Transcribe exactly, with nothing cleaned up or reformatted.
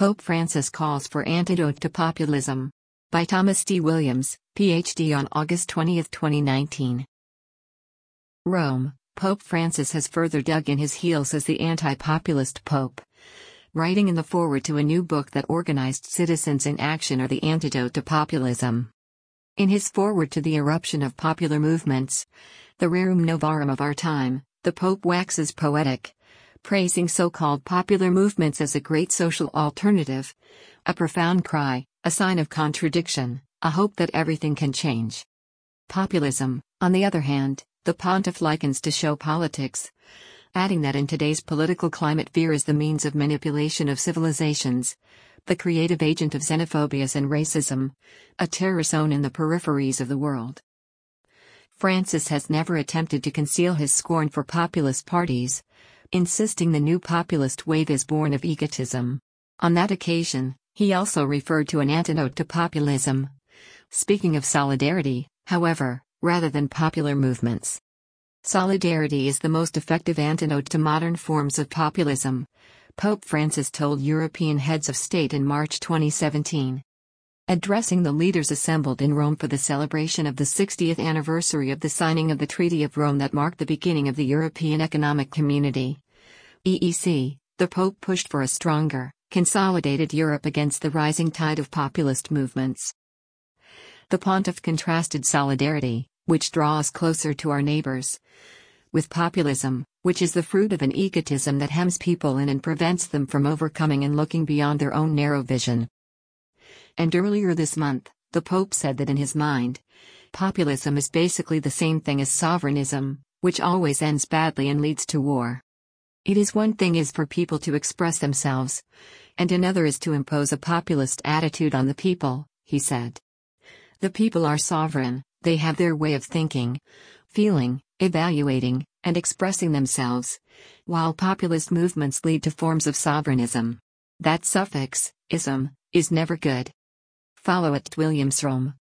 Pope Francis calls for antidote to populism. By Thomas D. Williams, P H D on August twentieth, twenty nineteen. Rome, Pope Francis has further dug in his heels as the anti-populist pope. Writing in the foreword to a new book that organized citizens in action are the antidote to populism. In his foreword to the eruption of popular movements, the rerum novarum of our time, the Pope waxes poetic, praising so-called popular movements as a great social alternative, a profound cry, a sign of contradiction, a hope that everything can change. Populism, on the other hand, the pontiff likens to show politics, adding that in today's political climate fear is the means of manipulation of civilizations, the creative agent of xenophobias and racism, a terror zone in the peripheries of the world. Francis has never attempted to conceal his scorn for populist parties, insisting the new populist wave is born of egotism. On that occasion, he also referred to an antidote to populism, speaking of solidarity, however, rather than popular movements. Solidarity is the most effective antidote to modern forms of populism, Pope Francis told European heads of state in March twenty seventeen. Addressing the leaders assembled in Rome for the celebration of the sixtieth anniversary of the signing of the Treaty of Rome that marked the beginning of the European Economic Community, E E C, the Pope pushed for a stronger, consolidated Europe against the rising tide of populist movements. The pontiff contrasted solidarity, which draws closer to our neighbors, with populism, which is the fruit of an egotism that hems people in and prevents them from overcoming and looking beyond their own narrow vision. And earlier this month, the Pope said that in his mind, populism is basically the same thing as sovereignism, which always ends badly and leads to war. It is one thing is for people to express themselves, and another is to impose a populist attitude on the people, he said. The people are sovereign, they have their way of thinking, feeling, evaluating, and expressing themselves, while populist movements lead to forms of sovereignism. That suffix, ism, is never good. Follow at Williams Rome.